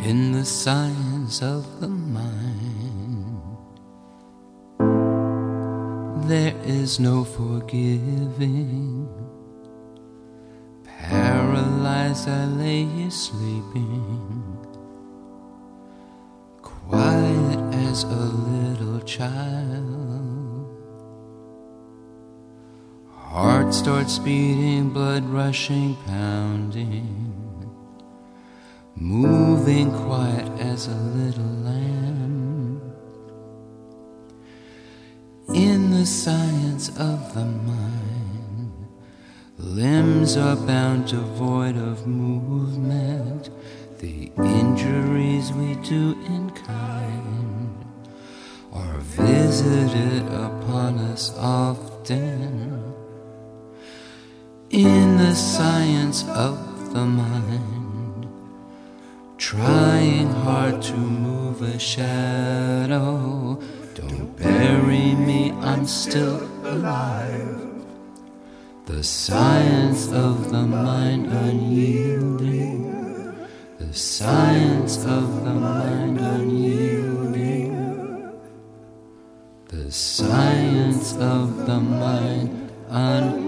In the science of the mind, there is no forgiving. Paralyzed, I lay you sleeping, quiet as a little child. Heart starts beating, blood rushing, pounding, moving quiet as a little lamb. In the science of the mind, limbs are bound devoid of movement. The injuries we do in kind are visited upon us often. In the science of the mind, trying hard to move a shadow. Don't bury me, I'm still alive. The science of the mind unyielding. The science of the mind unyielding. The science of the mind unyielding.